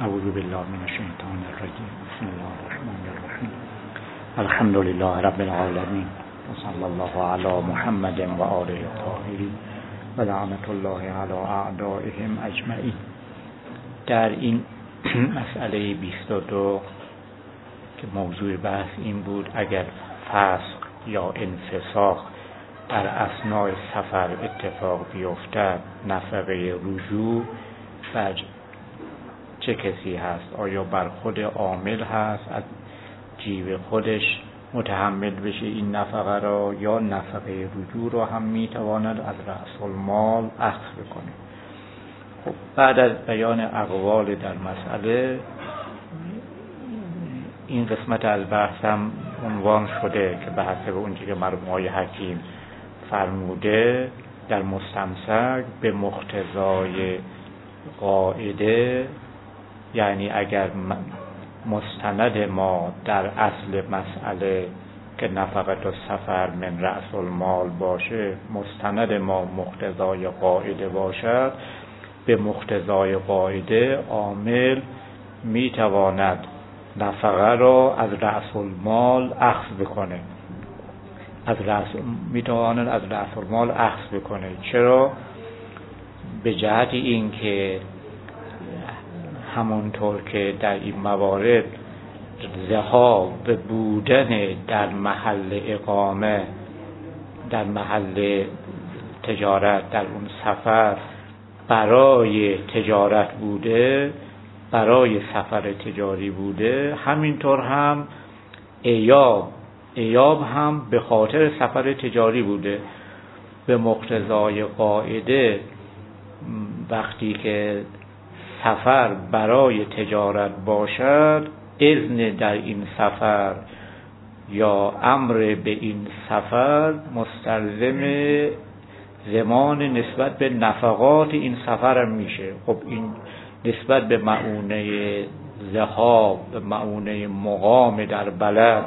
اعوذ بالله من الشیطان الرجیم. بسم الله الرحمن الرحیم. الحمد لله رب العالمین و صلی الله علی محمد و آله الطاهرین و لعنت الله علی اعدائهم اجمعین. در این مسئله 22 که موضوع بحث این بود اگر فسق یا انفساق در اثناء سفر اتفاق بیفتد نفقه رجوع بر چه کسی هست؟ آیا بر خود عامل هست از جیب خودش متحمل بشه این نفقه را، یا نفقه رجوع را هم میتواند از رأس المال اخذ بکنه؟ خب بعد از بیان اقوال در مسئله این قسمت از بحثم عنوان شده که به حسب اونچه که مرحوم آقای حکیم فرموده در مستمسک به مقتضای قاعده، یعنی اگر مستند ما در اصل مسئله که نفقه السفر من رأس المال باشه، مستند ما مقتضای قاعده باشد، به مقتضای قاعده عامل میتواند نفقه را از رأس المال اخذ بکنه، میتواند از رأس المال اخذ بکنه. چرا؟ به جهت این که همونطور که در این موارد ذهاب بودن در محل اقامه، در محل تجارت، در اون سفر برای تجارت بوده، برای سفر تجاری بوده، همینطور هم ایاب هم به خاطر سفر تجاری بوده. به مقتضای قاعده وقتی که سفر برای تجارت باشد، اذن در این سفر یا امر به این سفر مستلزم زمان نسبت به نفقات این سفر میشه. خب این نسبت به مؤونه ذهاب، به مؤونه مقام در بلد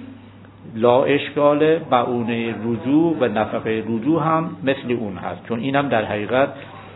لا اشکاله. مؤونه رجوع و نفقه رجوع هم مثل اون هست، چون این هم در حقیقت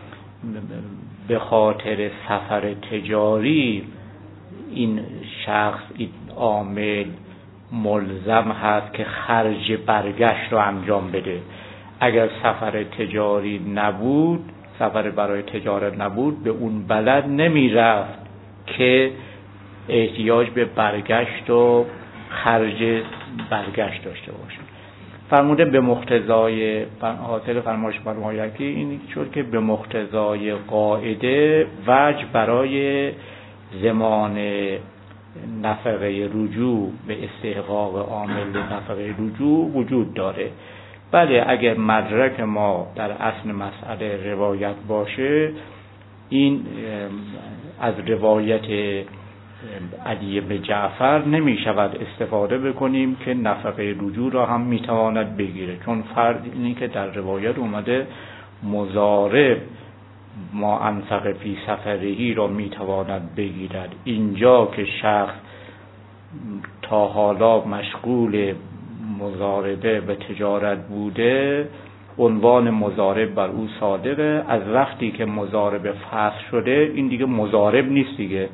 به خاطر سفر تجاری این شخص، این عامل ملزم هست که خرج برگشت رو انجام بده. اگر سفر تجاری نبود، سفر برای تجارت نبود، به اون بلد نمی رفت که احتیاج به برگشت و خرج برگشت داشته باشه. فرموده به مقتضای حاصل فرمایش مرحوم آقای حکیم این شد که به مقتضای قاعده وجه برای زمان نفقه رجوع به استحقاق عامل نفقه رجوع وجود داره. بله، اگر مدرک ما در اصل مسئله روایت باشه، این از روایت علی بن جعفر نمی شود استفاده بکنیم که نفقه رجوع را هم می تواند بگیره، چون فرض اینه که در روایت اومده مضارب ما انفق فی سفرهی را می تواند بگیرد. اینجا که شخص تا حالا مشغول مضاربه و تجارت بوده، عنوان مضارب بر او صادقه. از وقتی که مضاربه فسخ شده، این دیگه مضارب نیست دیگه.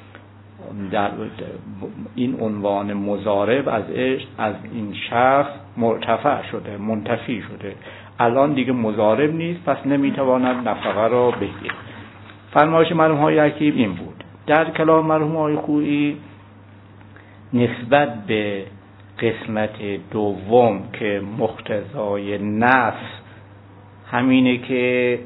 در این عنوان مضارب از این شخص مرتفع شده، منتفی شده. الان دیگه مضارب نیست، پس نمیتواند نفقه را بگیرد. فرمایش مرحوم آقای حکیم این بود. در کلام مرحوم آقای خویی نسبت به قسمت دوم که مقتضای نص همینه که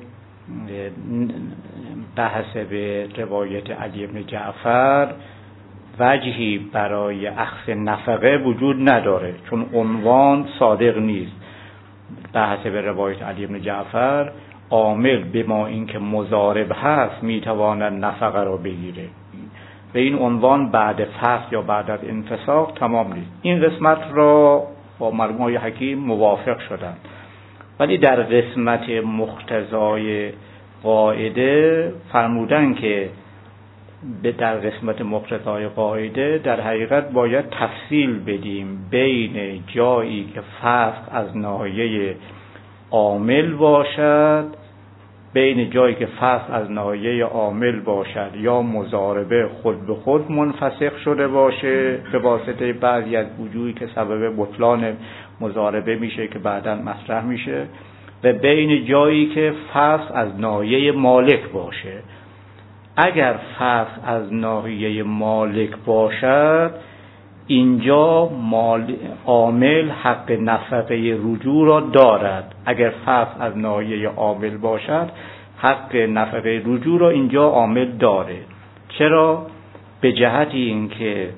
بحث به روایت علی بن جعفر وجهی برای اخذ نفقه وجود نداره، چون عنوان صادق نیست. بحث به روایت علی بن جعفر عامل به ما این که مضارب هست میتواند نفقه را بگیره، به این عنوان بعد فسخ یا بعد از انفساق تمام نیست. این قسمت را با مرحوم آقای حکیم موافق شدند، ولی در قسمت مقتضای قاعده فرمودن که در قسمت مقتضای قاعده در حقیقت باید تفصیل بدیم بین جایی که فسخ از ناحیه عامل باشد بین جایی که فصل از ناحیه عامل باشد یا مضاربه خود به خود منفسخ شده باشه به واسطه بعضی از وجوهی که سبب بطلان مضاربه میشه که بعداً مطرح میشه، و بین جایی که فصل از ناحیه مالک باشه. اگر فصل از ناحیه مالک باشد، اینجا عامل حق نفقه رجوع را دارد. اگر فصل از ناحیه عامل باشد، حق نفقه رجوع را اینجا عامل داره. چرا؟ به جهت اینکه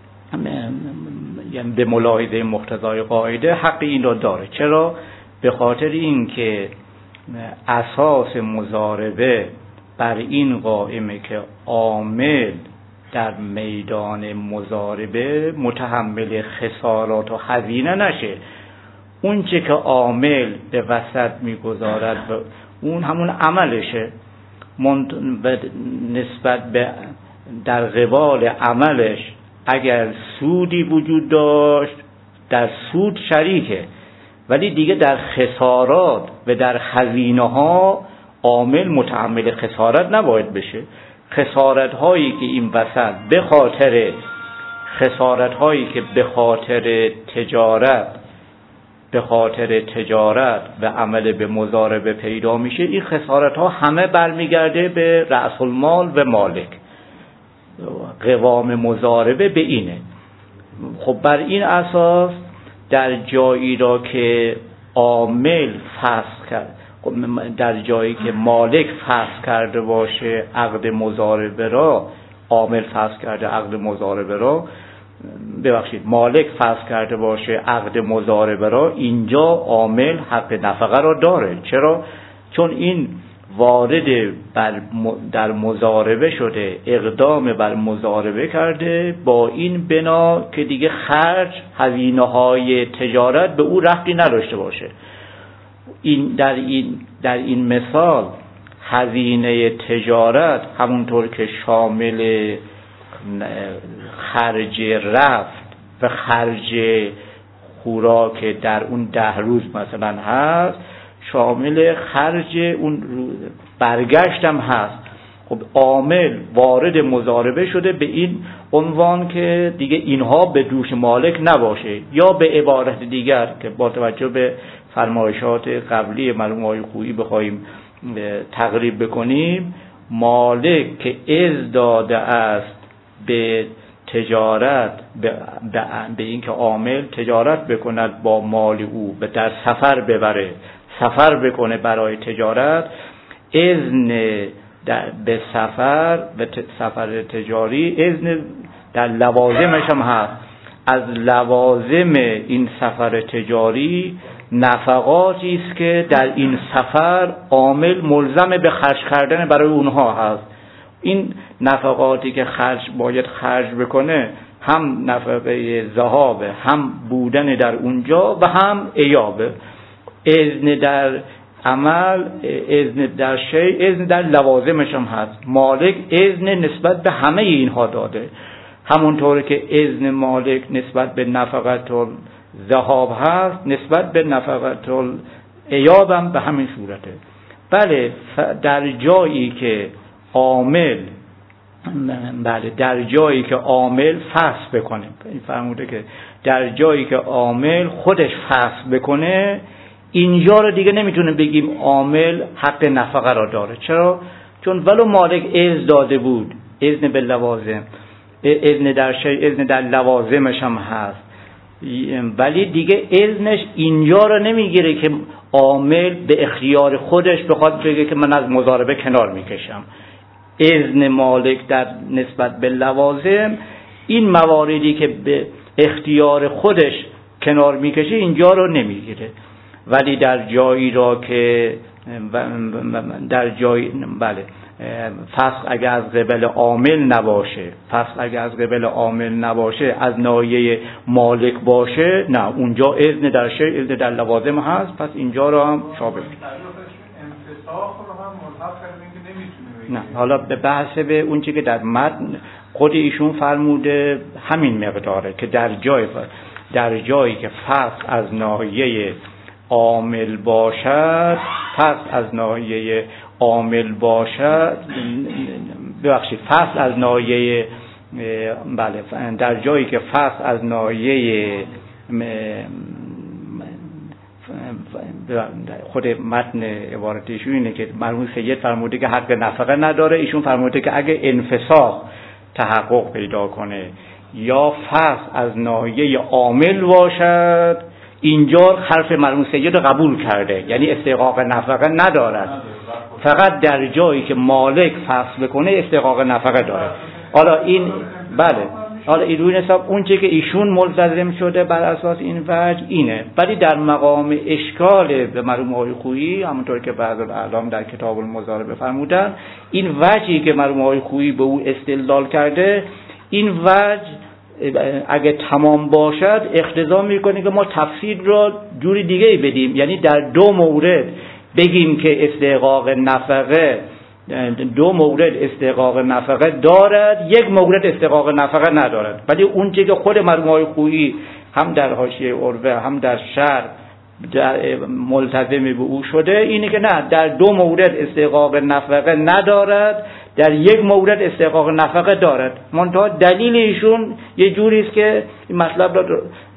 یعنی به ملاحظه مقتضای قاعده حق این را داره. چرا؟ به خاطر اینکه اساس مضاربه بر این قائمه که عامل در میدان مضاربه متحمل خسارات و هزینه نشه. اون چه که عامل به وسط میگذارد اون همون عملشه، نسبت به در قبال عملش اگر سودی وجود داشت در سود شریکه، ولی دیگه در خسارات و در هزینه ها عامل متحمل خسارت نباید بشه. خسارت هایی که این وسط به خاطر تجارت و عمل به مضاربه پیدا میشه، این خسارت ها همه برمیگرده به رأس المال و مالک. قوام مضاربه به اینه. خب بر این اساس در جایی را که عامل فسخ کرد، در جایی که مالک فسخ کرده باشه عقد مضاربه را، عامل فسخ کرده عقد مضاربه را، مالک فسخ کرده باشه عقد مضاربه را، اینجا عامل حق نفقه را داره. چرا؟ چون این وارد در مضاربه شده، اقدام بر مضاربه کرده، با این بنا که دیگه خرج هزینه‌های تجارت به او ربطی نداشته باشه. در این مثال هزینه تجارت همونطور که شامل خرج رفت و خرج خوراک در اون 10 روز مثلا هست، شامل خرج اون برگشت هم هست. خب عامل وارد مضاربه شده به این عنوان که دیگه اینها به دوش مالک نباشه، یا به عبارت دیگر که با توجه به فرمایشات قبلی مرحوم آقای خویی بخوایم تقریب بکنیم، مالک که اذن داده است به تجارت، به اینکه عامل تجارت بکند با مال او، در سفر بکنه برای تجارت، اذن به سفر و سفر تجاری اذن در لوازمش هم هست. از لوازم این سفر تجاری نفقاتی است که در این سفر عامل ملزم به خرج کردن برای اونها هست. این نفقاتی که باید خرج بکنه، هم نفقه ذهاب، هم بودن در اونجا و هم ایابه. اذن در عمل، اذن در شیء، اذن در لوازمش هم هست. مالک اذن نسبت به همه اینها داده، همونطور که اذن مالک نسبت به نفقت ذهاب هست، نسبت به نفقت ایاب هم به همین صورته. بله، در جایی که عامل فسخ بکنه، این فرموده که در جایی که عامل خودش فسخ بکنه، اینجا رو دیگه نمیتونه بگیم عامل حق نفقه را داره. چرا؟ چون ولو مالک اذن داده بود، اذن به لوازم، اذن در شیء، اذن در لوازمش هم هست، ولی دیگه اذنش اینجا رو نمیگیره که عامل به اختیار خودش بخواد بگه که من از مضاربه کنار میکشم. اذن مالک در نسبت به لوازم، این مواردی که به اختیار خودش کنار میکشه اینجا رو نمیگیره. ولی در جایی را که فسخ اگر از قبل عامل نباشه، از ناحیه مالک باشه، نه، اونجا اذن در شیء، اذن در لوازم هست، پس اینجا را هم شابه میشه. نه، حالا به بحث به اون چیزی که در متن خود ایشون فرموده همین مقداره که در جایی که فسخ از ناحیه عامل باشد فصل از ناحیه عامل باشد، ببخشید فصل از ناحیه بله، در جایی که فصل از ناحیه خود متن عبارتشون اینه که مرحوم سید فرموده که حق نفقه نداره، ایشون فرموده که اگه انفساخ تحقق پیدا کنه یا فصل از ناحیه عامل باشد، اینجا حرف مرحوم سید رو قبول کرده، یعنی استحقاق نفقه ندارد، فقط در جایی که مالک فصل بکنه استحقاق نفقه داره. حالا این بله، حالا این روی حساب اون چیزی که ایشون ملتزم شده بر اساس این وجه اینه، ولی در مقام اشکال به مرحوم آقای خویی، همونطور که بعض الاعلام در کتاب المضاربه فرمودن، این وجهی که مرحوم آقای خویی به او استدلال کرده، این وجه اگه تمام باشد اقتضا میکنه که ما تفسیر را جوری دیگه ای بدیم، یعنی در دو مورد بگیم که استحقاق نفقه، دو مورد استحقاق نفقه دارد، یک مورد استحقاق نفقه ندارد. ولی اون چیزی که خود مرحوم آقای خویی هم در حاشیه عروه هم در شرح ملتزم به او شده اینه که نه، در دو مورد استحقاق نفقه ندارد، در یک مورد استحقاق نفقه دارد. منتها دلیل ایشون یه جوری است که این مطلب را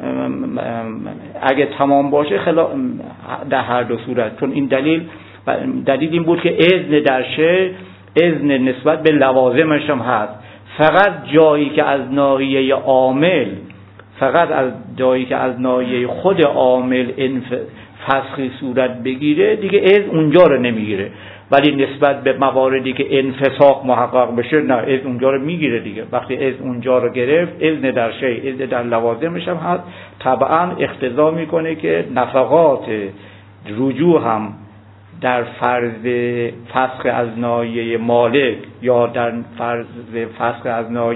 اگه تمام باشه در هر دو صورت، چون این دلیل این بود که اذن در شی اذن نسبت به لوازمش هم هست، فقط جایی که از ناحیه عامل، فقط از جایی که از ناحیه خود عامل فسخی صورت بگیره دیگه اذن اونجا رو نمیگیره، ولی نسبت به مواردی که انفساخ محقق بشه نه، اذن اونجا رو میگیره دیگه. وقتی اذن اونجا رو گرفت، اذن در شی اذن در لوازمش هم هست، طبعا اقتضا میکنه که نفقات رجوع هم در فرض فسخ از ناحیه مالک یا در فرض فسخ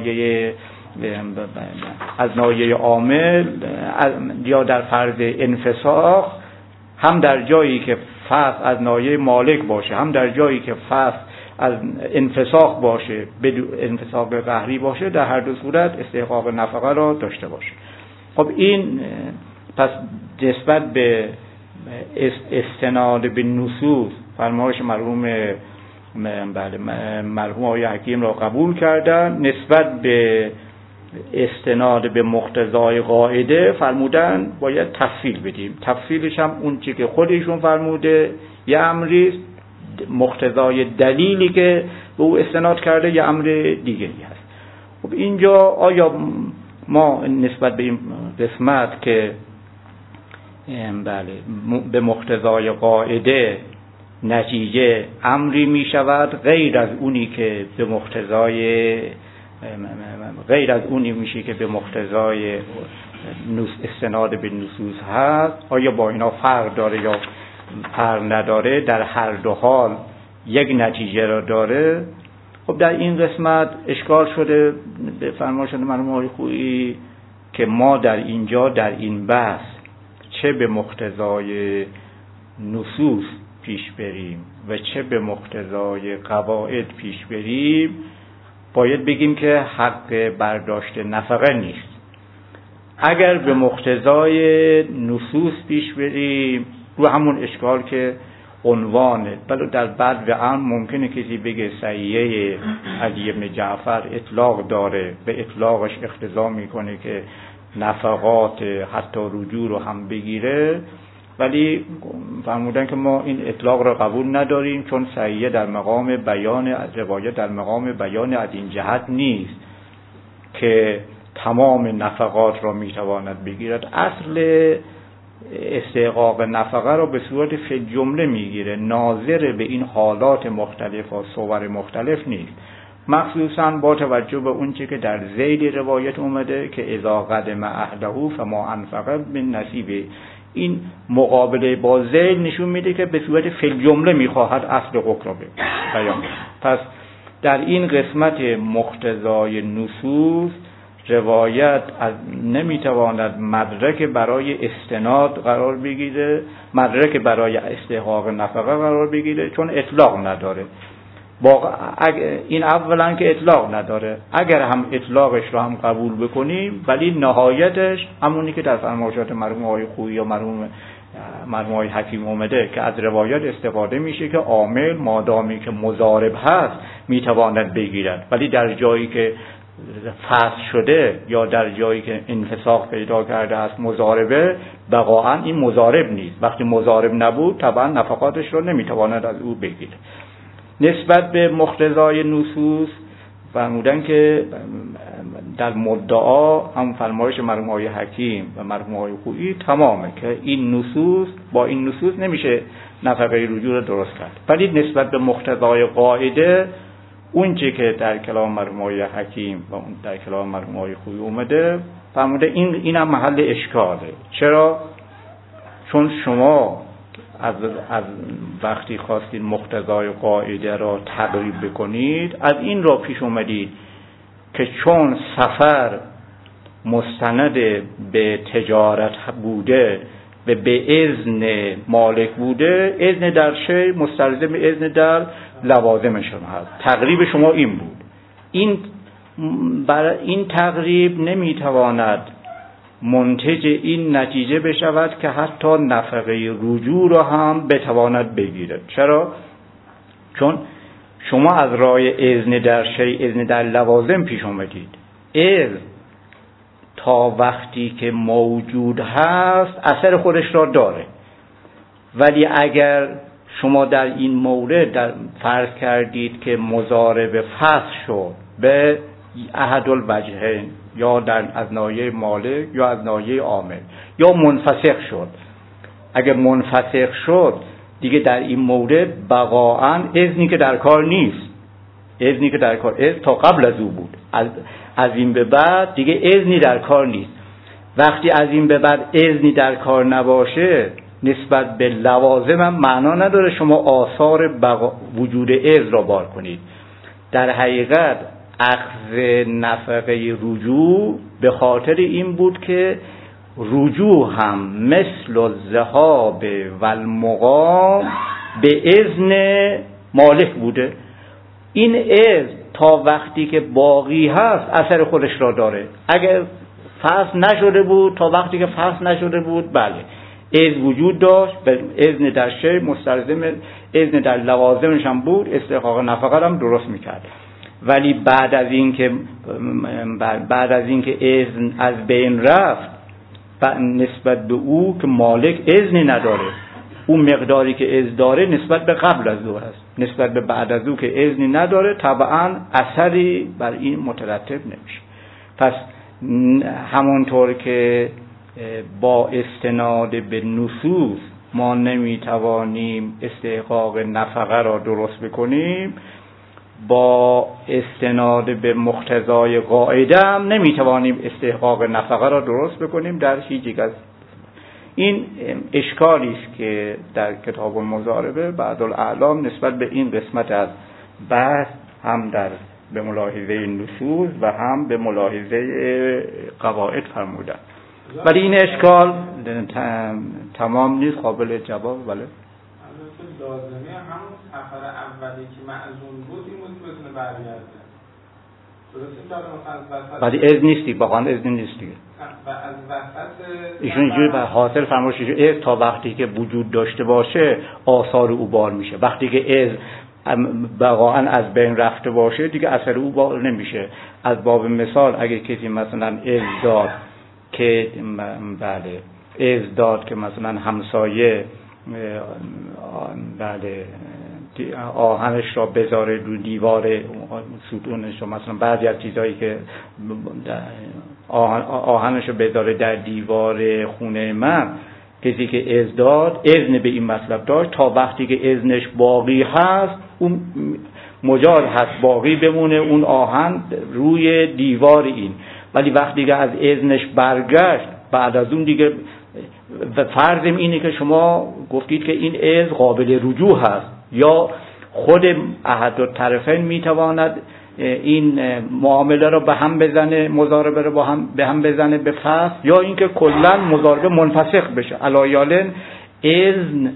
از ناحیه عامل یا در فرض انفساخ، هم در جایی که فسخ از ناحیه مالک باشه، هم در جایی که فسخ از انفساخ باشه، انفساخ قهری باشه، در هر دو صورت استحقاق نفقه را داشته باشه. خب این پس نسبت به استناد به نصوص فرمایش مرحوم آقای حکیم را قبول کردن، نسبت به استناد به مقتضای قاعده فرمودن باید تفصیل بدیم. تفصیلش هم اون چی که خودشون فرموده یه امری، مقتضای دلیلی که به او استناد کرده یه امر دیگری هست. خب اینجا آیا ما نسبت به این قسمت که به مقتضای قاعده نتیجه امری می شود غیر از اونی که به مقتضای میشه که به مقتضای استناد به نصوص هست، آیا با اینا فرق داره یا فرق نداره؟ در هر دو حال یک نتیجه را داره. خب در این قسمت اشکال شده به فرمایش مرحوم آقای خویی که ما در اینجا در این بحث چه به مقتضای نصوص پیش بریم و چه به مقتضای قواعد پیش بریم، باید بگیم که حق برداشت نفقه نیست. اگر به مقتضای نصوص پیش بریم، رو همون اشکال که عنوانه، بلو در بعد و عام ممکنه کسی بگه صحیحه علی بن جعفر اطلاق داره، به اطلاقش اقتضا میکنه که نفقات حتی رجوع رو هم بگیره، ولی فرمودن که ما این اطلاق را قبول نداریم، چون صحیحه در مقام بیان، روایت در مقام بیان از این جهت نیست که تمام نفقات را میتواند بگیرد. اصل استحقاق نفقه را به صورت فی جمله میگیره، ناظر به این حالات مختلف و صور مختلف نیست، مخصوصا با توجه به اون چی که در ذیل روایت اومده که اذا قدم اهله فما انفقه من نصیبه. این مقابله با ذیل نشون میده که به صورت فی جمله میخواهد اصل حکم را بیان. پس در این قسمت مقتضای نصوص روایت نمیتواند مدرک برای استناد قرار بگیره، مدرک برای استحقاق نفقه قرار بگیره، چون اطلاق نداره. این اولا که اطلاق نداره. اگر هم اطلاقش رو هم قبول بکنیم، ولی نهایتش همونی که در فرمایشات مرحوم آقای خویی یا مرحوم آقای حکیم اومده که از روایات استفاده میشه که عامل مادامی که مضارب هست میتواند بگیرد، ولی در جایی که فصل شده یا در جایی که انفساخ پیدا کرده است مضاربه، بقاعا این مضارب نیست. وقتی مضارب نبود طبعا نفقاتش رو نمیتواند از او بگیره. نسبت به مقتضای نصوص فرمودن که در مدعا هم فرمایش مرحوم آقای حکیم و مرحوم آقای خویی تمامه که این نصوص با این نصوص نمیشه نفقه رجوع رو درست کرد. ولی نسبت به مقتضای قاعده اون چه که در کلام مرحوم آقای حکیم و اون در کلام مرحوم آقای خویی اومده فرموده اینم محل اشکاله. چرا؟ چون شما از وقتی خواستید مقتضای قاعده را تقریب بکنید، از این را پیش اومدید که چون سفر مستند به تجارت بوده و به اذن مالک بوده، اذن در شی مستلزم اذن در لوازمشون هست. تقریب شما این بود. این تقریب نمیتواند منتج این نتیجه بشود که حتی نفقه رجوع را هم بتواند بگیرد. چرا؟ چون شما از راه اذن در شی اذن در لوازم پیش آمدید. اذن تا وقتی که موجود هست اثر خودش را داره، ولی اگر شما در این مورد فرض کردید که مضارب فسخ شد به احد الوجهین، یا از ناحیه مالک یا از ناحیه عامل، یا منفسخ شد، اگر منفسخ شد دیگه در این مورد بقاعا اذنی که در کار نیست. اذنی که در کار اذن تا قبل از او بود، از این به بعد دیگه اذنی در کار نیست. وقتی از این به بعد اذنی در کار نباشه، نسبت به لوازم هم معنا نداره شما آثار وجود اذن را بار کنید. در حقیقت اخذ نفقه رجوع به خاطر این بود که رجوع هم مثل الذهاب و المقام به اذن مالک بوده. این اذن تا وقتی که باقی هست اثر خودش را داره. اگر فصل نشده بود، تا وقتی که فصل نشده بود، بله اذن وجود داشت، به اذن در شی مستلزم اذن در لوازمش هم بود، استحقاق نفقه هم درست میکرد. ولی بعد از اینکه اذن از بین رفت، نسبت به او که مالک اذنی نداره، اون مقداری که اذن داره نسبت به قبل از او هست، نسبت به بعد از او که اذنی نداره طبعا اثری بر این مترتب نمیشه. پس همونطور که با استناد به نصوص ما نمیتوانیم استحقاق نفقه را درست بکنیم، با استناد به مقتضای قاعده هم نمیتوانیم استحقاق نفقه را درست بکنیم در هیچ یک از این اشکالی است که در کتاب المضاربه بعض الاعلام نسبت به این قسمت از بحث هم به ملاحظه نصوص و هم به ملاحظه قواعد فرمودند. ولی این اشکال تمام نیست، قابل جواب. بله لازمه همون سفر اولی که معزوم بود این بود که بتونه برگرده. درسته که ولی اذن نیستی، واقعا اذن نیستی. و از وسط ایشون اینجوری به حاصل فرمایش اذن تا وقتی که وجود داشته باشه آثار او بار میشه. وقتی که اذن واقعا از بین رفته باشه دیگه اثر او بار نمیشه. از باب مثال اگه کسی مثلا اذن داد که بله اذن داد که مثلا همسایه بله آهنش را بذاره رو دیوار ستونش، مثلا بعضی از چیزایی که آهنش رو بذاره در دیوار خونه من، کسی که اذن داد اذن به این مطلب داشت تا وقتی که اذنش باقی هست اون مجاز هست باقی بمونه اون آهن روی دیوار این. ولی وقتی که از اذنش برگشت بعد از اون دیگه فرضم اینه که شما گفتید که این اذن قابل رجوع هست، یا خود احد الطرفین میتواند این معامله رو به هم بزنه، مضاربه رو به هم بزنه به فسخ، یا اینکه کلا مضاربه منفسخ بشه. علایالن اذن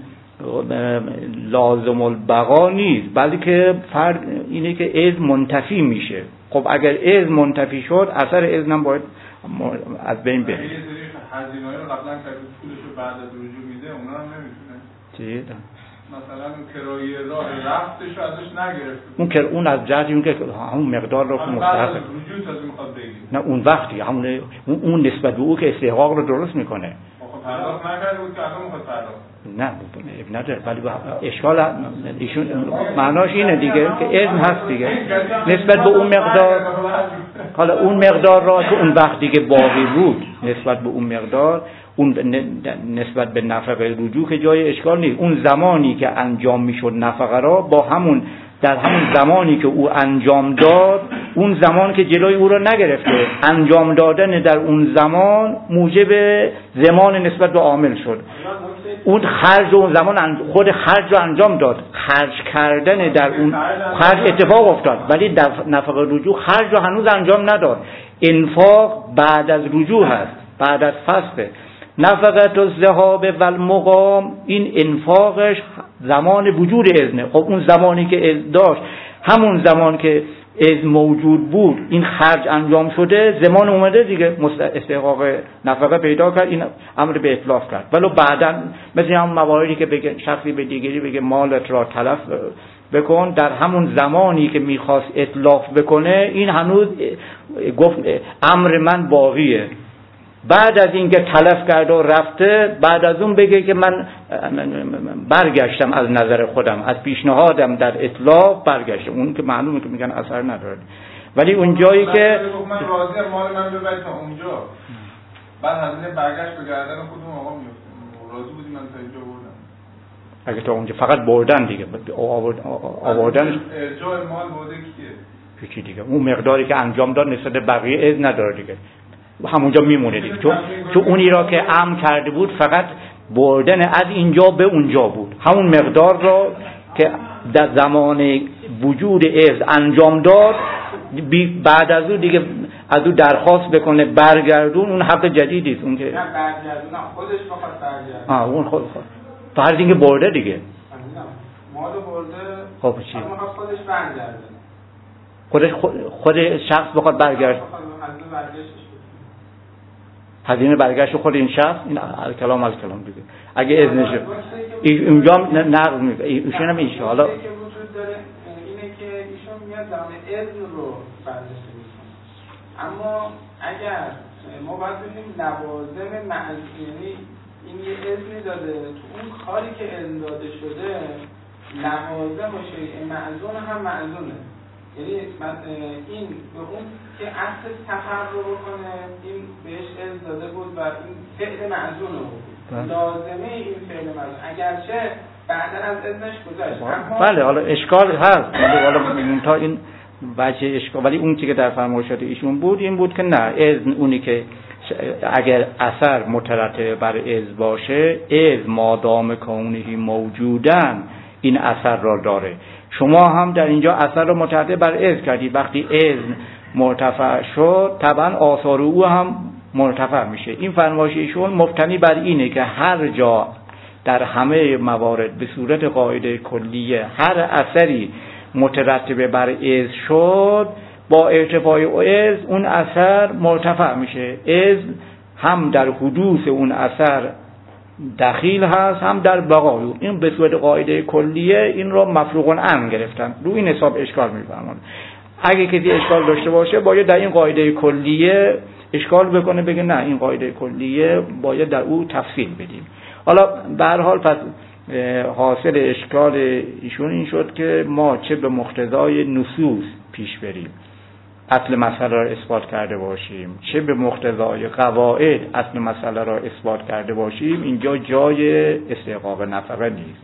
لازم البقا نیست، بلکه فرق اینه که اذن منتفی میشه. خب اگر اذن منتفی شد اثر اذن هم باید از بین بره. هزینه‌ای رو قبلا کردید پولشو بعد از رجوع میده، اونا هم نمیتونه چی؟ مثلا کرایه راه رفتشو ازش نگرفته، اون از جهتی اون که همون مقدار رو مستحق رجوع تازه میخواد بگیره. نه اون وقتی همون اون نسبت به او که استحقاق رو درست میکنه. خب پرداخت نکرده بود که الان میخواد پرداخت. نه نداره، ولی اشکال ایشون معناش اینه دیگه که اذن هست دیگه نسبت به اون مقدار. حالا اون مقدار را که اون وقت دیگه باقی بود نسبت به اون مقدار، اون نسبت به نفقه رجوع که جای اشکال نیست. اون زمانی که انجام میشد نفقه را با همون در همون زمانی که او انجام داد، اون زمان که جلوی او را نگرفته، انجام دادن در اون زمان موجب زمان نسبت به عامل شد. اون خرج اون زمان خود خرج رو انجام داد، خرج کردن در اون خرج اتفاق افتاد، ولی در نفقه رجوع خرج رو هنوز انجام نداد. انفاق بعد از رجوع هست، بعد از فسخ. نفقت الذهاب و المقام، این انفاقش زمان وجود اذنه. خب اون زمانی که اذن داشت، همون زمان که اذن موجود بود، این خرج انجام شده، زمان اومده دیگه استحقاق نفقه پیدا کرد، این امر به اتلاف کرد. ولو بعداً مثل هم مواردی که بگه شخصی به دیگری بگه مالت را تلف بکن، در همون زمانی که میخواست اتلاف بکنه، این هنوز گفت امر من باقیه. بعد از اینکه تلف کرده و رفته، بعد از اون بگه که من برگشتم از نظر خودم، از پیشنهادم در اتلاف برگشتم، اون که معلومه که میگن اثر نداره. ولی اون جایی که من راضیم مال من ببرید تا اونجا، بعد هزینه برگشت به گردن خودم آقا میفته، راضی بودی من تا اینجا بردم. اگه تا اونجا فقط بردن دیگه، آوردن ارجاع مال برده کیه؟ چی دیگه، اون مقداری که انجام داد نسبت بقیه اذن نداره دیگه، همونجا میمونه دیگه. چون اونی را که امر کرده بود فقط بردن از اینجا به اونجا بود، همون مقدار را که در زمان وجود اذن انجام داد، بعد از اون دیگه از اون درخواست بکنه برگردون، اون حق جدیدی است. اون که برگردون خودش بخواد برگردون، اون خود فرض اینکه برده دیگه، مالو برده، خب چی خودش برگرده، خود شخص بخواد برگرد، هزینه برگشت خود این شخص، این کلام دیگه. اگه اذنش اینجا نقض میگه ایشون هم ایشه. حالا اینه که وجود داره اینه که ایشون میاد زمان اذن رو بررسی میکنه، اما اگر ما باید ببینیم لوازم یعنی این یه اذنی داده، تو اون کاری که اذن داده شده لوازم و شیء معزون هم معزونه، یعنی این به اون که اصل سفر رو بکنه این بهش اذن داده بود و این فعل معزون رو بود، لازمه این فعل معزون اگرچه بعدا از اذنش گذشت. بله حالا اشکال هست، حالا تا این بچه اشکال، ولی اون چیزی که در فرمایشات ایشون بود این بود که نه، اذن اونی که اگر اثر مترتب بر اذن باشه، اذن مادام کونهی موجودن این اثر را داره. شما هم در اینجا اثر را مترتب بر اذن کردید، وقتی اذن مرتفع شد طبعا آثار او هم مرتفع میشه. این فرمایش ایشون مبتنی بر اینه که هر جا در همه موارد به صورت قاعده کلیه هر اثری مترتب بر اذن شد، با ارتفاع اذن اون اثر مرتفع میشه. اذن هم در حدوث اون اثر دخیل هست، هم در بقای. این به صورت قاعده کلیه این را مفروغ عنه گرفتن، رو این حساب اشکال میفرمایند. اگه کسی اشکال داشته باشه باید در این قاعده کلیه اشکال بکنه، بگه نه این قاعده کلیه باید در او تفصیل بدیم. حالا به هر حال پس حاصل اشکال ایشون این شد که ما چه به مقتضای نصوص پیش بریم اصل مسئله را اثبات کرده باشیم، چه به مقتضای قواعد اصل مسئله را اثبات کرده باشیم، اینجا جای استحقاق نفقه نیست.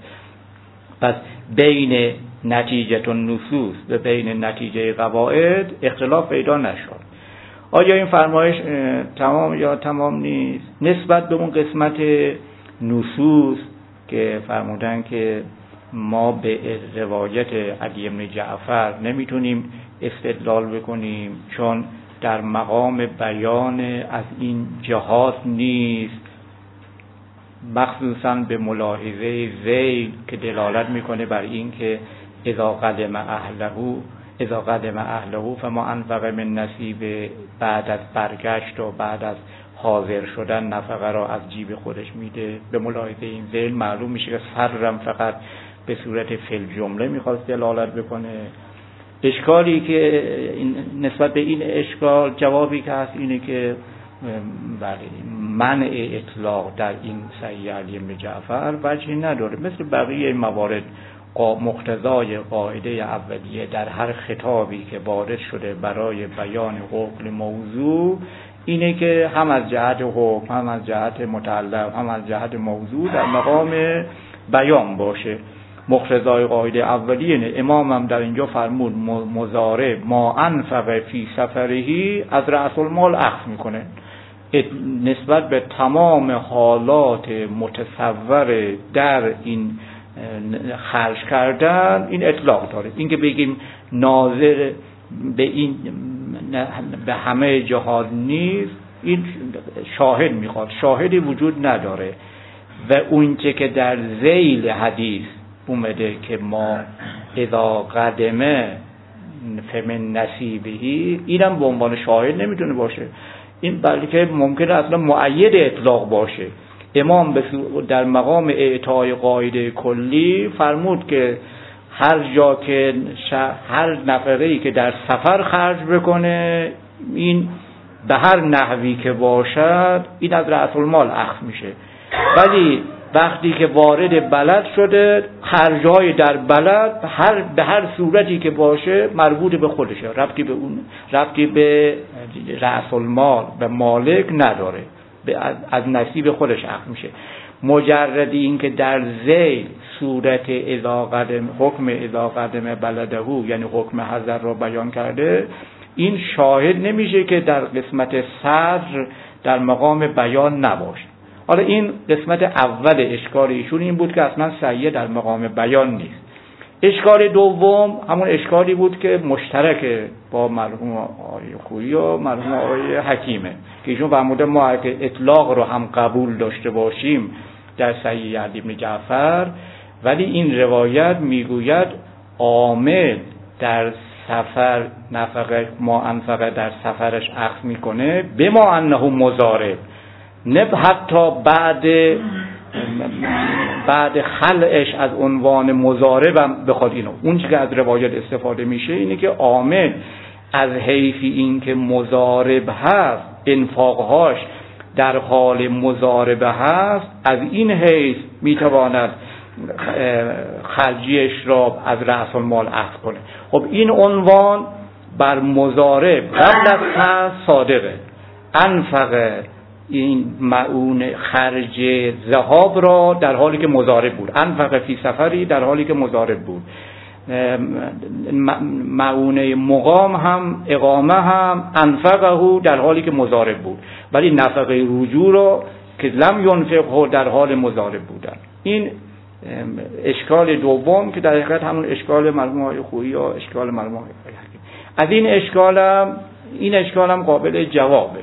پس بین نتیجه نصوص و بین نتیجه قواعد اختلاف پیدا نشد. آیا این فرمایش تمام یا تمام نیست؟ نسبت به اون قسمت نصوص که فرمودن که ما به روایت علی بن جعفر نمیتونیم استدلال بکنیم چون در مقام بیان از این جهات نیست، مخصوصاً به ملاحظه ذیل که دلالت میکنه بر این که اذا قدم اهله فما انفق من نصیب، بعد از برگشت و بعد از حاضر شدن نفقه را از جیب خودش میده. به ملاحظه این ذیل معلوم میشه که سرم فقط به صورت فعل جمله میخواست دلالت بکنه. اشکالی که نسبت به این اشکال جوابی که هست اینه که بله منع اطلاق در این صحیح علی بن جعفر وجهی نداره. مثل بقیه موارد مقتضای قاعده اولیه در هر خطابی که وارد شده برای بیان حکم موضوع اینه که هم از جهت حکم، هم از جهت متعلق، هم از جهت موضوع در مقام بیان باشه. مقتضای قاعده اولیه نه. امام هم در اینجا فرمود مضارع ما انفق فی سفرهی از رأس المال اخذ میکنه، نسبت به تمام حالات متصور در این خرج کردن این اطلاق داره. این که بگیم ناظر به این به همه جهات نیست، این شاهد میخواد، شاهدی وجود نداره. و اونچه که در ذیل حدیث اومده که ما اذا قدمه فمن نصیبهی، اینم به عنوان شاهد نمیتونه باشه. این بلکه ممکنه اصلا مؤید اطلاق باشه. امام در مقام اعطای قاعده کلی فرمود که هر جا که هر نفری که در سفر خرج بکنه این به هر نحوی که باشد این از رأس المال اخذ میشه. ولی وقتی که وارد بلد شده خرجای در بلد به هر صورتی که باشه مربوط به خودشه، ربطی به رأس المال به مالک نداره، از نصیب خودش اخذ میشه. مجرد این که در ذیل صورت حکم اذا قدم بلده یعنی حکم حضر را بیان کرده، این شاهد نمیشه که در قسمت صدر در مقام بیان نباشه. حالا این قسمت اول اشکال ایشون این بود که اصلا صحیح در مقام بیان نیست. اشکال دوم همون اشکالی بود که مشترک با مرحوم آقای خویی و مرحوم آقای حکیمه که ایشون فرموده ما اگه اطلاق رو هم قبول داشته باشیم در صحیح علی بن جعفر، ولی این روایت میگوید عامل در سفر نفقه ما انفقه در سفرش اخذ میکنه بما انه مضارب، نه حتی بعد خلعش از عنوان مضارب بخواد اینو. اون چیزی که از روایت استفاده میشه اینه که عامل از حیث این که مضارب هست، انفاقهاش در حال مضاربه هست، از این حیث میتواند خرجیش را از رأس المال اخذ کنه. خب این عنوان بر مضارب قبل از پس صادقه. انفقه این معون خرج ذهاب را در حالی که مضارب بود، انفقه فی سفری در حالی که مضارب بود، معونه مقام هم اقامه هم انفقه در حالی که مضارب بود، ولی نفقه رجوع را که لم ینفقه در حال مضارب بودن. این اشکال دوم که در حقیقت همون اشکال مرحوم آقای خویی یا اشکال مرحوم آقای حکیم. از این اشکالم قابل جوابه.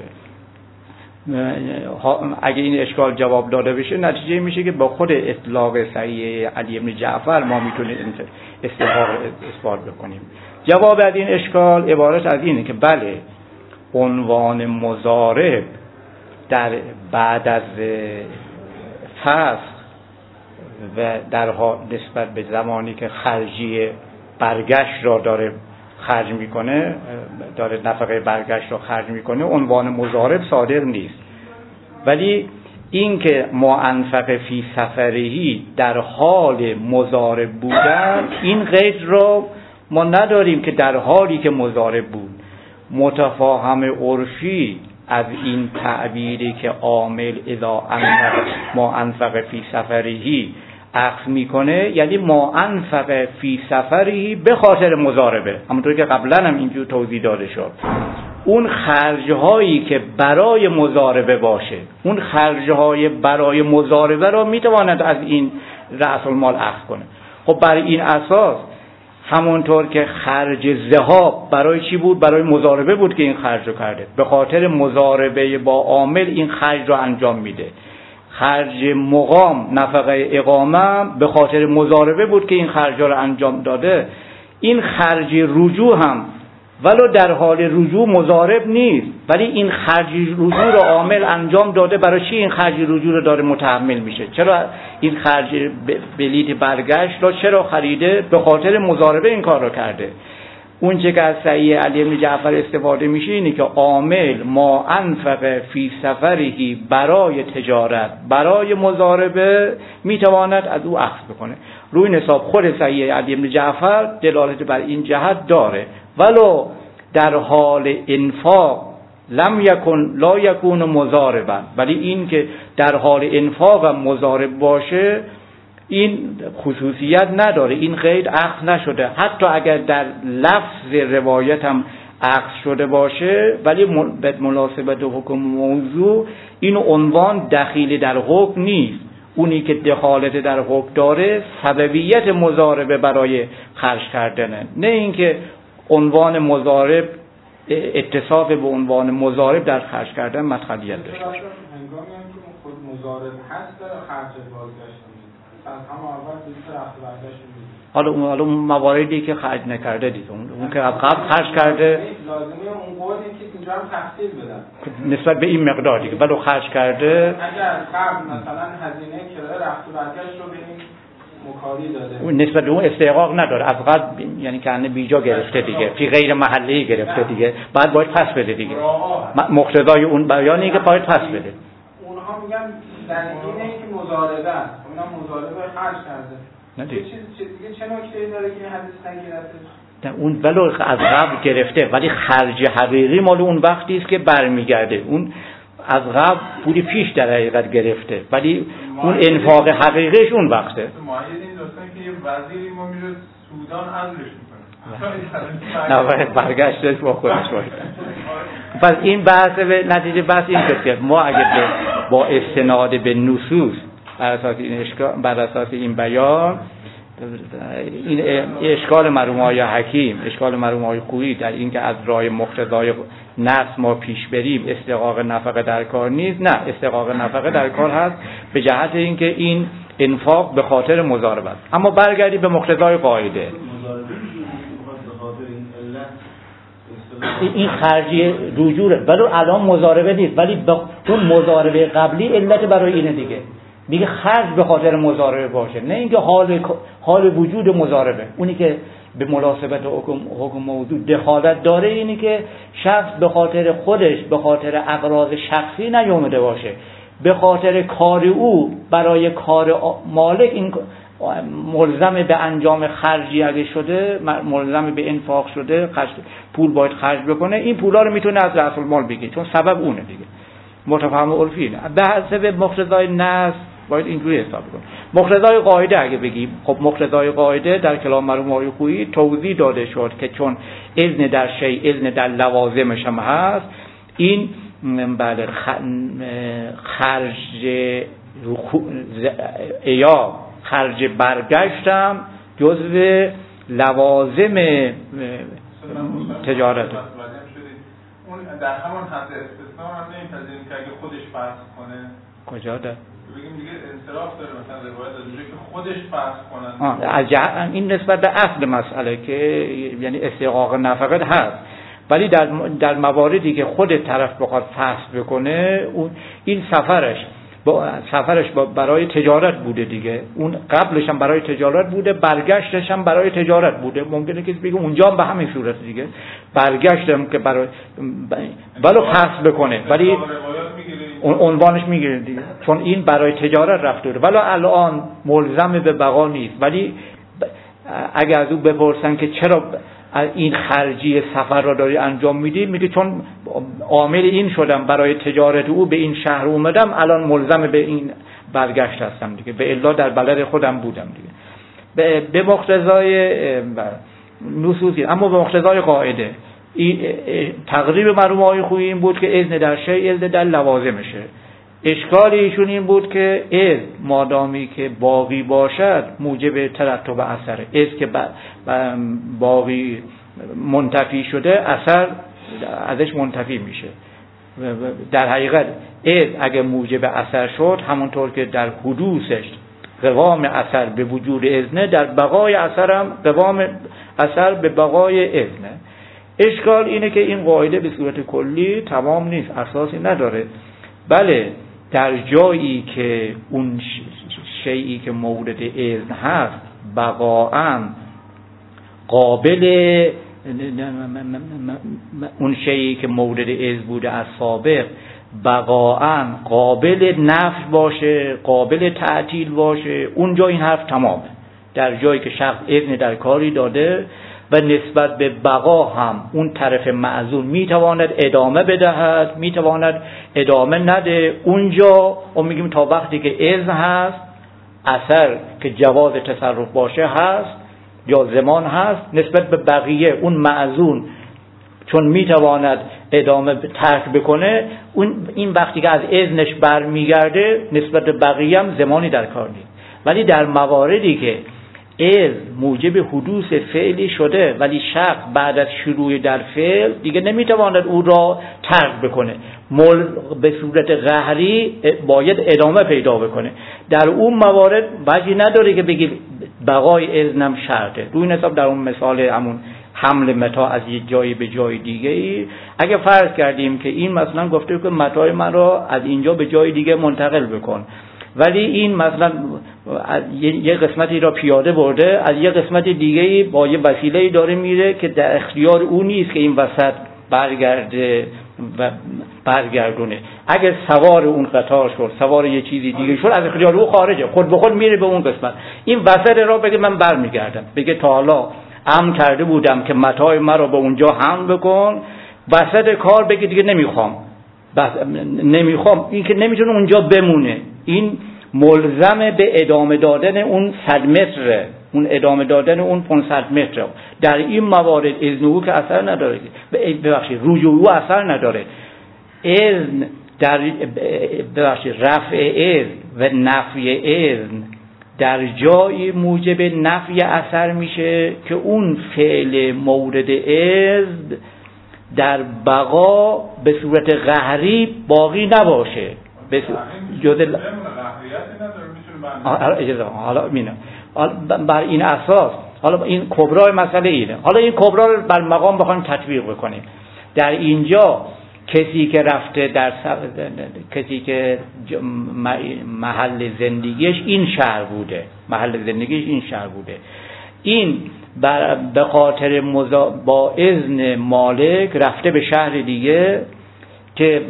اگه این اشکال جواب داده بشه نتیجه میشه که با خود اطلاق صحیح علی بن جعفر ما میتونیم اثبات بکنیم. جواب از این اشکال عبارت از اینه که بله عنوان مضارب در بعد از فسخ و در نسبت به زمانی که خرجی برگشت را داره خرج میکنه، داره نفقه برگشت را خرج میکنه، عنوان مضارب صادق نیست. ولی این که ما انفق فی سفرهی در حال مضارب بودن، این قید را ما نداریم که در حالی که مضارب بود. متفاهم عرفی از این تعبیری که عامل اذا انفق ما انفق فی سفرهی اخذ میکنه، یعنی ما انفق فی سفرهی به خاطر مضاربه، همونطور که قبلا هم اینجور توضیح داده شد. اون خرجهایی که برای مضاربه باشه، اون خرجهای برای مضاربه را میتواند از این رأس المال اخذ کنه. خب برای این اساس همونطور که خرج ذهاب برای چی بود؟ برای مضاربه بود که این خرج رو کرده، به خاطر مضاربه با عامل این خرج رو انجام میده. خرج مقام نفقه اقامه به خاطر مضاربه بود که این خرجا رو انجام داده، این خرج رجوع هم ولو در حال رجوع مضارب نیست، ولی این خرج رجوع رو عامل انجام داده، برای چی این خرج رجوع رو داره متحمل میشه؟ چرا این خرج بلیط برگشت رو چرا خریده؟ به خاطر مضاربه این کار رو کرده. اون چه که از صحیح علی بن جعفر استفاده میشه اینه که عامل ما انفق فی سفرهی برای تجارت برای مضاربه میتواند از او اخذ بکنه. روی نصاب خود صحیح علی بن جعفر دلالت بر این جهت داره، ولو در حال انفاق لم یکن لا یکون مضاربا، ولی این که در حال انفاق هم مضارب باشه این خصوصیت نداره، این قید اخذ نشده. حتی اگر در لفظ روایت هم اخذ شده باشه، ولی به مناسبت حکم موضوع این عنوان دخیل در حکم نیست. اونی که دخالت در حکم داره سببیت مضاربه برای خرج کردنه، نه اینکه عنوان مضارب اتصاف به عنوان مضارب در خرج کردن مدخلیت داشته باشه. هنگامی هم که خود مضارب هست داره خرج بازگشت حالا اون مواردی که خرج نکرده دید، اون که قبل خرج کرده لازمه اون قولی که اینجا هم تخصیل بدن نسبت به این مقدار دیگه، ولی خرج کرده اگر قبل مثلا هزینه کرایه رفت و برگشت رو به این مکاری داده، اون نسبت به اون استحقاق نداره، از قبل یعنی که انه بیجا گرفته دیگه، فی غیر محلی گرفته دیگه، بعد باید پس بده دیگه. مقتضای اون بیانی که باید پس بده. اونها میگن در اینه که مضاربه است، اونا مضاربه خرج کرده. نه دیگه چه نکته‌ای داره که این حدیث نگرفته؟ اون ولو از قبل گرفته، ولی خرج حقیقی مال اون وقتی است که برمیگرده. اون از قبل پولی پیش در حقیقت گرفته، ولی اون انفاق حقیقیش اون وقته. مایه این دوستان که یه وزیری ما میره سودان عزلش میکنه، نه باید برگشتش با خودش باید. پس این بحث به نتیجه بحث این شد که ما اگه با استناد به نصوص بر اساس این بیان این اشکال مرحوم آقای حکیم، اشکال مرحوم آقای خویی در این که از راه مقتضای نص ما پیش بریم استحقاق نفقه در کار نیست، نه استحقاق نفقه در کار هست به جهت اینکه این انفاق به خاطر مضاربه است. اما برگردیم به مقتضای قاعده، این خرجی رجوع ولی الان مضاربه نیست، ولی اون مضاربه قبلی علت برای اینه دیگه، میگه خرج به خاطر مضاربه باشه، نه اینکه حال وجود مضاربه. اونی که به مناسبت حکم موضوع دخالت داره اینی که شخص به خاطر خودش به خاطر اغراض شخصی نیومده باشه، به خاطر کار او برای کار مالک این ملزم به انجام خرجی اگه شده، ملزم به انفاق شده، پول باید خرج بکنه، این پولا رو میتونه از رأس المال بگیره چون سبب اونه دیگه. متفاهم عرفی نه به حسب مقتضای نص باید اینجوری حساب کنیم. مقتضای قاعده اگه بگیم، خب مقتضای قاعده در کلام مرحوم آقای خویی توضیح داده شد که چون اذن در شیء اذن در لوازمش هم هست، این بله خرج یا خرج برگشتم جزو لوازم تجارت. اون در همان حد استثناء هم نمی‌پذیریم که اگه خودش فرض کنه کجا ده؟ بگیم دیگه انصراف داره، مثلا روایت از اونجایی که خودش فرض کنن. این نسبت به اصل مسئله که یعنی استحقاق نفقه هست، ولی در مواردی که خود طرف بخواد فصل بکنه، اون این سفرش برای تجارت بوده دیگه، اون قبلش هم برای تجارت بوده، برگشتش هم برای تجارت بوده. ممکنه کسی بگه اونجا هم به همین صورت دیگه برگشتم که برای بلو فصل بکنه، ولی عنوانش میگیره دیگه، چون این برای تجارت رفته بوده، ولی الان ملزم به بقا نیست. ولی اگر از او بپرسن که چرا این خرجی سفر را داری انجام میدی، میگه چون عامل این شدم برای تجارت او به این شهر اومدم، الان ملزم به این برگشت هستم دیگه، به الا در بلد خودم بودم دیگه. به مقتضای نصوصی، اما به مقتضای قاعده تقریب مرحوم آقای خویی این بود که اذن در شیء اذن در لوازمشه. اشکال ایشون این بود که اذن مادامی که باقی باشد موجب ترتب اثر، اذن که باقی منتفی شده اثر ازش منتفی میشه. در حقیقت اذن اگه موجب اثر شد، همونطور که در حدوثش قوام اثر به وجود اذنه، در بقای اثر هم قوام اثر به بقای اذنه. اشکال اینه که این قاعده به صورت کلی تمام نیست، اساسی نداره. بله، در جایی که اون شیئی که مورد اذن هست بقاءً قابل، اون شیئی که مورد اذن بوده از سابق بقاءً قابل نفی باشه، قابل تعطیل باشه، اونجا این حرف تمامه. در جایی که شخص اذن در کاری داده و نسبت به بقا هم اون طرف معذور میتواند ادامه بدهد، میتواند ادامه نده، اونجا ما میگیم تا وقتی که اذن هست، اثر که جواز تصرف باشه هست یا زمان هست، نسبت به بقیه اون معذور چون میتواند ادامه ترک بکنه، این وقتی که از اذنش برمیگرده نسبت به بقیه هم زمانی در کار نیست. ولی در مواردی که اذن موجب حدوث فعلی شده ولی شخص بعد از شروع در فعل دیگه نمیتواند او را ترک بکنه، به صورت قهری باید ادامه پیدا بکنه، در اون موارد وجهی نداره که بگی بقای اذنم شرطه. روی این حساب در اون مثال همون حمل متاع از یک جایی به جای دیگه ای، اگه فرض کردیم که این مثلا گفته که متاع من را از اینجا به جای دیگه منتقل بکن، ولی این مثلا یه قسمتی را پیاده برده، از یه قسمت دیگه با یه وسیله‌ای داره میره که در اختیار او نیست که این وسط برگرده و برگردونه. اگر سوار اون قطار شد، سوار یه چیزی دیگه شد، از اختیار او خارجه، خود به خود میره به اون قسمت. این وسط را بگه من برمیگردم، بگه تا حالا امر کرده بودم که متاع مرا به اونجا حمل بکن، وسط کار بگه دیگه نمیخوام، این که نمیتونه اونجا بمونه، این ملزم به ادامه دادن اون 100 متر، اون ادامه دادن اون 500 متر. در این موارد اذن او که اثر نداره، ببخشید رجوع او اثر نداره. اذن در رفع اذن و نفی اذن در جایی موجب نفی اثر میشه که اون فعل مورد اذن در بقا به صورت قهری باقی نباشه. حالا بر این اساس، حالا این کبرای مسئله اینه، حالا این کبرا رو بر مقام بخوایم تطبیق بکنیم. در اینجا کسی که محل زندگیش این شهر بوده، این به خاطر با اذن مالک رفته به شهر دیگه، که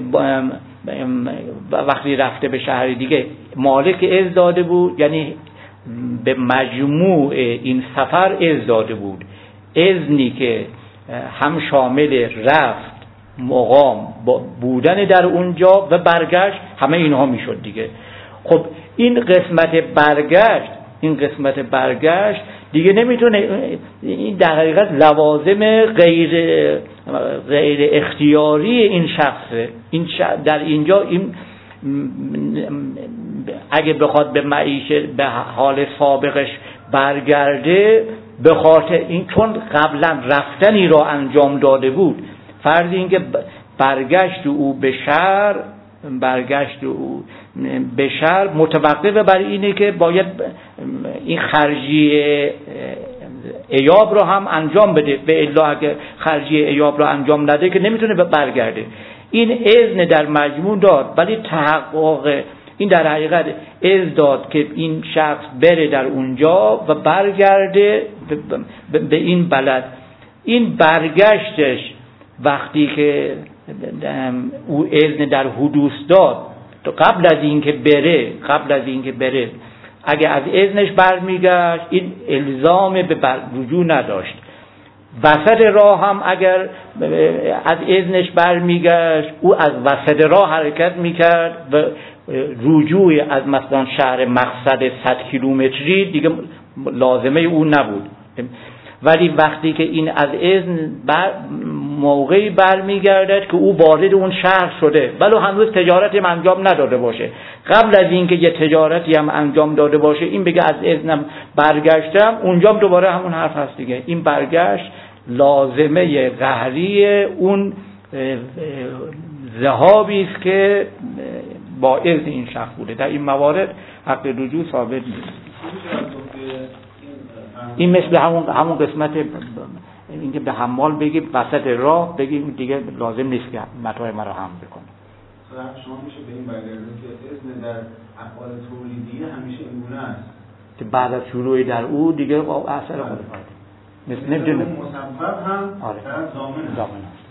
وقتی رفته به شهر دیگه مالک اذن داده بود، یعنی به مجموع این سفر اذن داده بود، اذنی که هم شامل رفت، مقام، بودن در اونجا و برگشت، همه اینها میشد دیگه. خب این قسمت برگشت دیگه نمیتونه، این در حقیقت لوازم غیر اختیاری این شخصه. در اینجا این اگه بخواد به معیشه به حال سابقش برگرده، به خاطر این چون قبلا رفتنی را انجام داده بود، فرض این که برگشت او به شهر متوقف بر اینه که باید این خرجیه ایاب را هم انجام بده، به الا اگه خرجیه ایاب را انجام نده که نمیتونه برگرده. این اذن در مجموع داد، ولی تحقق این در حقیقت اذن داد که این شخص بره در اونجا و برگرده به این بلد. این برگشتش وقتی که او اذن در حدوث داد، تو قبل از اینکه بره اگه از اذنش برمیگشت، این الزام به رجوع نداشت. وسط راه هم اگر از اذنش برمیگشت، او از وسط راه حرکت میکرد و رجوع از مثلا شهر مقصد 100 کیلومتری دیگه لازمه او نبود. ولی وقتی که این از اذن موقعی برمیگردد که او وارد اون شهر شده، ولی هنوز تجارتی هم انجام نداده باشه، قبل از اینکه یه تجارتی هم انجام داده باشه، این بگه از اذنم برگشتم، اونجا هم دوباره همون حرف هست دیگه. این برگشت لازمه قهری اون ذهابی است که با اذن این شخص بوده. در این موارد حق رجوع ثابت نیست. این مثل همون قسمت اینکه به حمال بگی وسط راه بگی دیگه لازم نیست که متاع مرا حمل بکنه. شما میشه به این برگردید که اذن در افعال تولیدی همیشه اینگونه است که بعد از شروع در او دیگه اثر خود فایده. مثل نمیدونم مسبب هم آره. ضامن است.